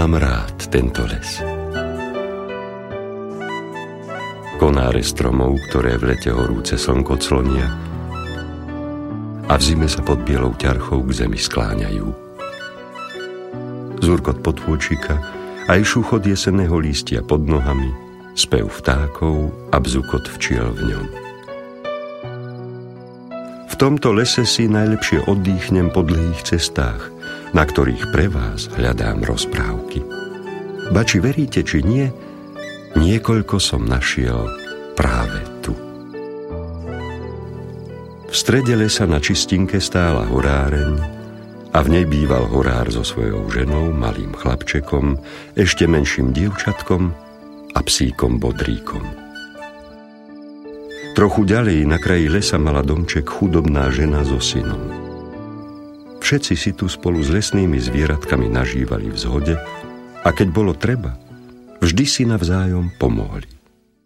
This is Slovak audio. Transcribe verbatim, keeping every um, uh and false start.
Mám rád tento les. Konáre stromov, ktoré v lete horúce slnko clonia a v zime sa pod bielou ťarchou k zemi skláňajú. Zurkot potôčika, aj šuchot jesenného lístia pod nohami, spev vtákov a bzukot včiel v ňom. V tomto lese si najlepšie oddychnem po dlhých cestách, na ktorých pre vás hľadám rozprávky. Ba či veríte, či nie, niekoľko som našiel práve tu. V strede lesa na čistinke stála horáreň a v nej býval horár so svojou ženou, malým chlapčekom, ešte menším dievčatkom a psíkom Bodríkom. Trochu ďalej na kraji lesa mala domček chudobná žena so synom. Všetci si tu spolu s lesnými zvieratkami nažívali v zhode a keď bolo treba, vždy si navzájom pomohli.